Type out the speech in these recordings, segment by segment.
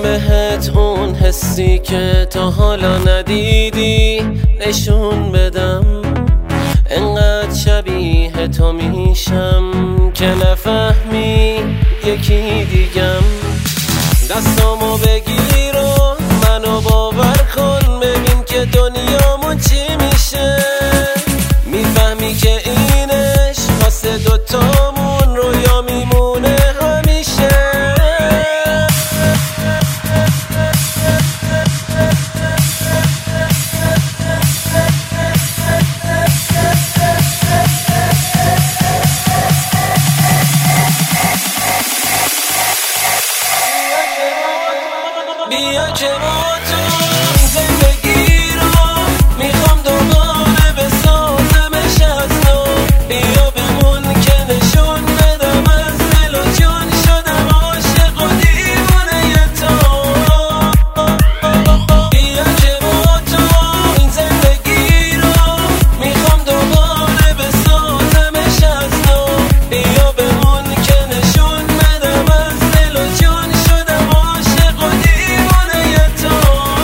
بهت اون حسی که تا حالا ندیدی نشون بدم. انقدر شبیه تو میشم که نفهمی یکی دیگم. دستامو بگیر و منو باور کن، ببین که دنیامون چی میشه. میفهمی که اینش واسه دوتامون رویا میمونه همیشه. بیا که با تو زندگی رو میخوام دوباره بسازمش از نو. بیا بمون که نشون بدم از دل و جون شدم عاشق و دیوانه تو. بیا که با تو این زندگی رو میخوام دوباره بسازمش از نو. بیا بمون که نشون بدم از دل و جون شدم عاشق و دیوانه تو.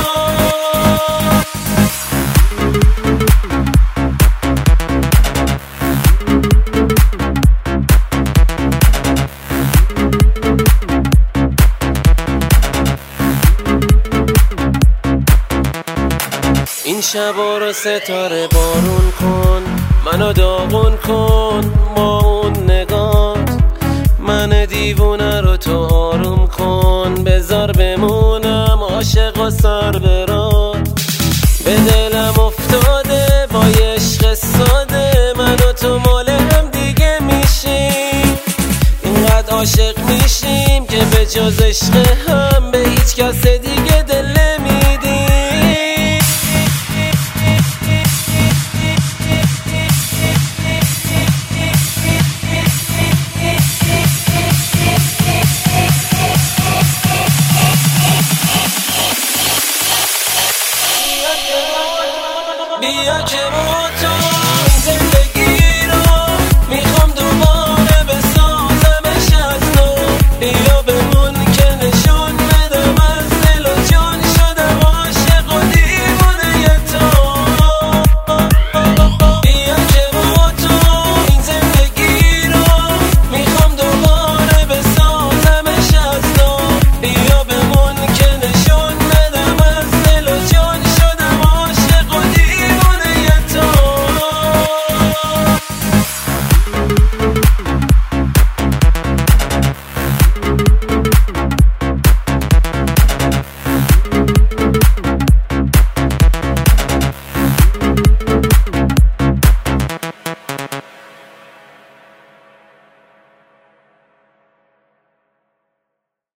این شبا رو ستاره بارون کن، منو داغون کن با اون نگات. من دیوونه رو تو آروم کن، بذار بمونم عاشق و سر برات. به دلم افتاده با یه عشق ساده، من و تو مال هم دیگه میشیم. اینقدر عاشق میشیم که به جز عشق هم به هیچ کس دیگه دل نمیدیم. بیا که با تو زندگی رو میخوام دوباره بسازمش از نو. بیا